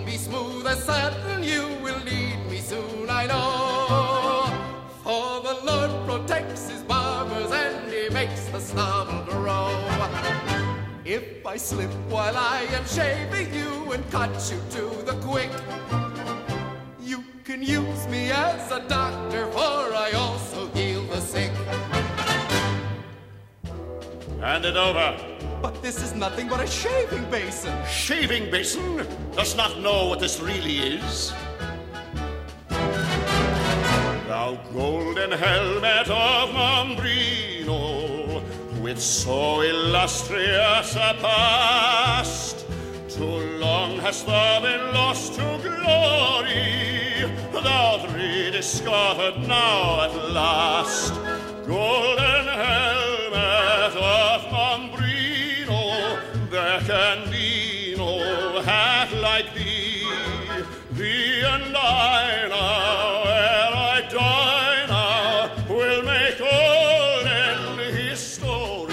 be smooth as satin, you will need me soon, I know. For the Lord protects his barbers and he makes the stubble grow. If I slip while I am shaving you and cut you to the quick, you can use me as a doctor, for I also heal the sick. Hand it over. But this is nothing but a shaving basin. Shaving basin? Does not know what this really is. Thou golden helmet of Mambrino, with so illustrious a past, too long hast thou been lost to glory, thou'rt rediscovered now at last. Golden helmet of Mambrino, there can be no hat like thee. Thee and I now, ere I die now, will make golden history.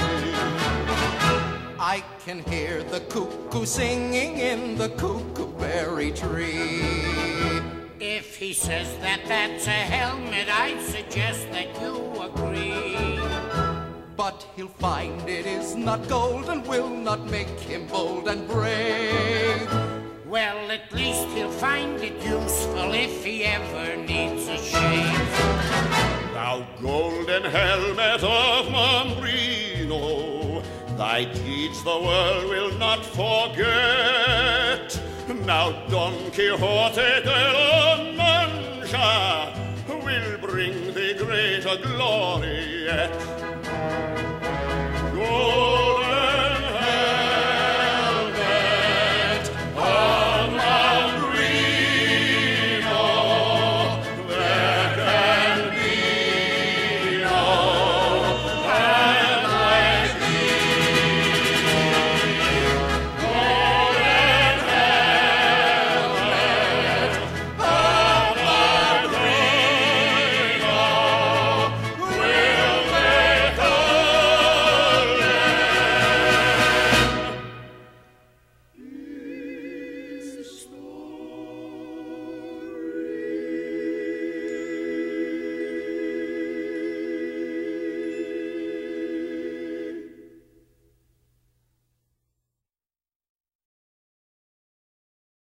I can hear the cuckoo singing in the cuckooberry tree. If he says that that's a helmet, I'd suggest that you agree. But he'll find it is not gold and will not make him bold and brave. Well, at least he'll find it useful if he ever needs a shave. Thou golden helmet of Mambrino, thy deeds the world will not forget. Now Don Quixote de la Mancha will bring thee greater glory yet. Go